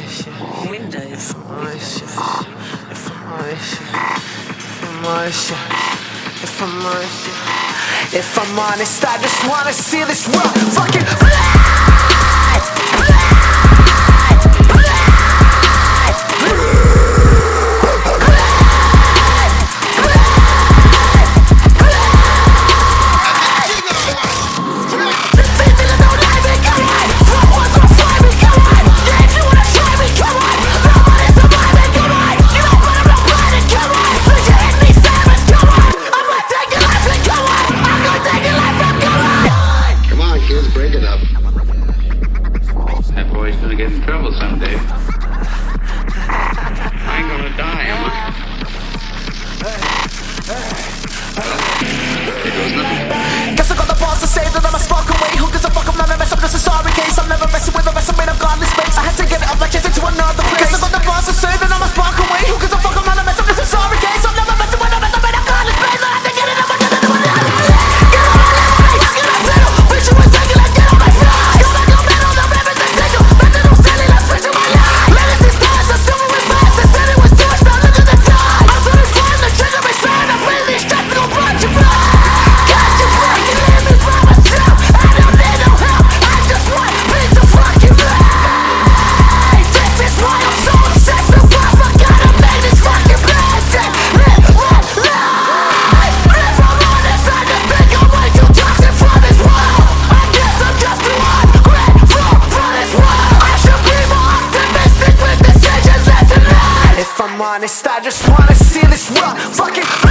If I'm honest, I just wanna see this world fucking fly, fly. That boy's gonna get in trouble someday. I ain't gonna die, am I? There goes nothing. Guess I got the balls to say that I'm a spark away. Who gives a fuck? I'm not a mess. I'm just a sorry case. I'm never messing with the rest. I'm made of godless space. I had to get it up like chasing to another place. Guess I got the balls to say that I'm a spark away. Who gives a fuck? I'm not a mess. I'm just a sorry case. I'm never messing with the rest. I'm made of godless space. I had to get it up like chasing to another place. Get on my face. Get on middle. Bitch, you was taking like get on my fly. You're like a middle. The rabbits are single. Better don't sell it. I'm switching my life. Medicine stars. I'm still with fast. They said it was too much. Now look at the time. I'm really fun. The trigger is fine. I'm really stressed. Don't punch your fly. Got you fucking in me by myself. I don't need no help. I just want peace to fucking life. This is why I'm so obsessed with life. I gotta make this fucking blessed. Live one life. If I'm honest, I just think I'm way too toxic for this world. I guess I'm just too ungrateful for this world. I should be more optimistic with decisions as in life. If I'm honest, I just wanna see this world fucking